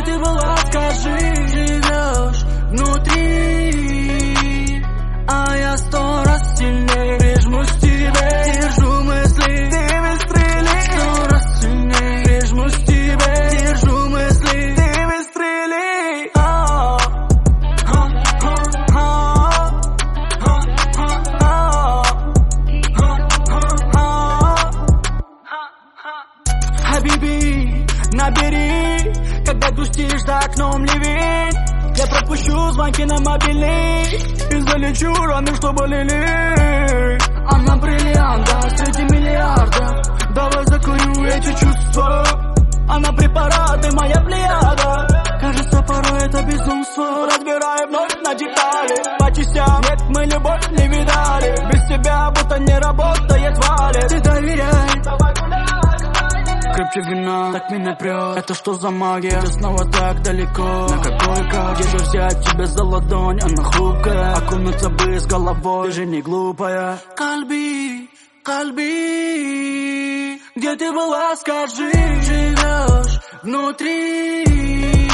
ты была, скажи. Живешь внутри, а я 100 раз сильнее. Прижмусь к тебе, держу мысли, ты выстрели. 100 раз сильнее, прижмусь к тебе, держу мысли, ты выстрели. Хабиби, набери, когда грустишь за окном ливень. Я пропущу звонки на мобильный и залечу раны, что болели. Она бриллианта среди миллиардов. Давай закурю эти чувства. Она препарат и моя плеяда. Кажется, порой это безумство. Разбираю вновь на детали. По частям, нет, мы любовь не видали. Без тебя будто не работает валит. Ты доверяй, давай гуляй. Крепче вина, так меня прет. Это что за магия? Ты снова так далеко. На какой как? Где же взять тебя за ладонь? Она хрупкая, окунуться бы с головой. Ты же не глупая. Кальби, Кальби, где ты была, скажи. Живешь внутри,